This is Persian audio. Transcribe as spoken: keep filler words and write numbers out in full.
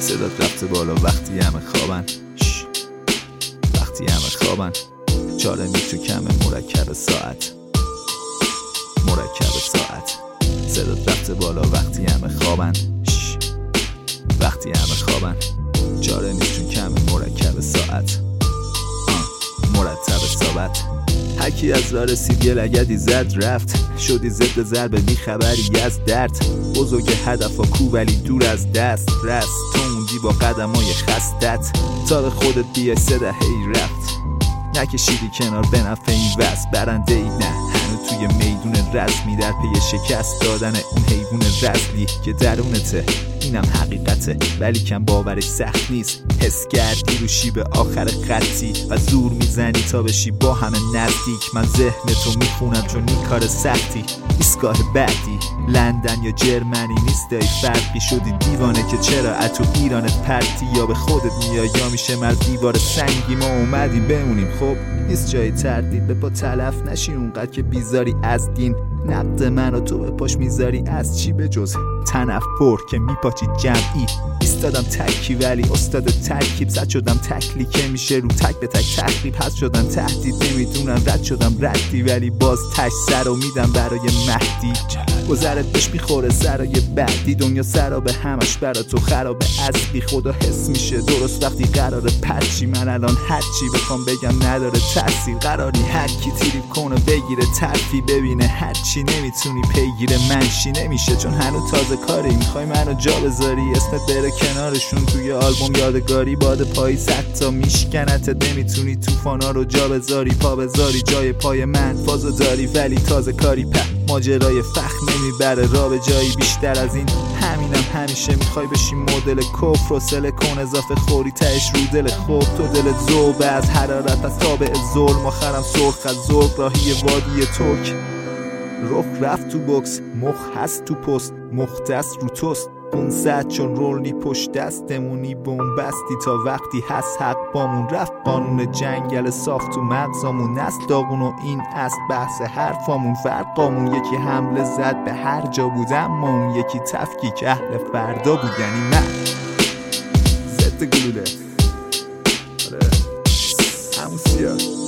صدات رفته بالا وقتی همه خوابن، وقتی همه خوابن. چاره نیست تو کم مرکب ساعت، مرکب ساعت. صدات رفته بالا وقتی همه خوابن، وقتی همه خوابن. چاره نیست تو کم مرکب ساعت، مرتب ثابت. هرکی از راه رسید یه لگدی زد رفت، شدی ضد ضربه بی خبری از درد. بزرگ هدف ها کو ولی دور از دست رست، تو موندی با قدمای خستت تا به خودت بیای سه دهه‌ای رفت. نکشیدی کنار به نفع این وست، برنده ای نه هنو توی میدون رسمی در پی شکست دادن اون حیوان رسلی که درونته. اینم حقیقته ولی کم باورش سخت نیست، حس کردی رو شیب آخر خطی و زور میزنی تا بشی با همه نزدیک. من ذهن تو میخونم چون این کار سختی، ایستگاه بعدی لندن یا جرمنی نیست، دایی فرقی شدی دیوانه که چرا اتو ایرانت پرتی. یا به خودت میای یا میشه مرد دیوار سنگی. ما اومدیم بمونیم خب نیست جای تردید، به پا تلف نشی اونقدر که بیزاری از دین. نقد من و تو به پاش میذاری از چی به جز تنفر که میپاچی جمعی. ایستادم تکی ولی استاد ترکیب، زد شدم تکلی که میشه رو تک به تک تخریب. هست شدم تهدید نمیدونم رد شدم ردی، ولی باز تش سر و میدم برای مهدی. گذرت بهش میخوره سرای بعدی، دنیا سرا به همش برا تو خرابه. از بی خدا حس میشه درست وقتی قراره پرچی. من الان هرچی بخوام بگم نداره تاثیر، قراری هر کی تریپ کنه بگیره ترفی. ببینه هرچی نمیتونی پیگیر منشی نمیشه چون هنو تازه کاری. میخوای منو جا بذاری اسمت بره کنارشون توی آلبوم یادگاری. باد پایی صد تا میشکنت، نمیتونی توفانا رو جا بذاری. پا بذاری جای پای من فازو داری ولی تازه کاری. په ماجرای فخر نمیبره را به جایی بیشتر از این. همینم همیشه میخوای بشی مدل کفر و سله کن اضافه خوری تهش رو دل خوب. تو دلت ذوبه از حرارت از تابع ظلم، آخرم سرخ از ذوق راهی وادی ترک. رخ رفت تو بکس مخ هست تو پست، مختص رو توست پونصد چون رولنی پشت دستمونی بومبستی. تا وقتی هست حق بامون رفت قانون جنگل صاف تو مغزامون نست داغون و این است بحث حرفامون. فرقامون یکی حمله زد به هر جا بودم ما اون یکی تفکیک اهل فردا بود. یعنی من ضد گلوله آره همون سیاه